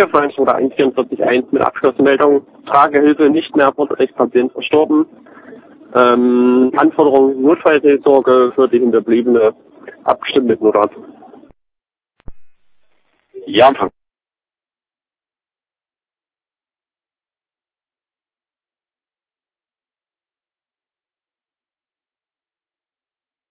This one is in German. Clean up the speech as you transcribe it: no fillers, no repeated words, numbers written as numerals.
Hier Frankfurt 144.1 mit Abschlussmeldung. Tragehilfe nicht mehr erforderlich, Patient verstorben. Anforderung Notfallseelsorge für die Hinterbliebene abgestimmt mit Notarzt. Ja, Empfang.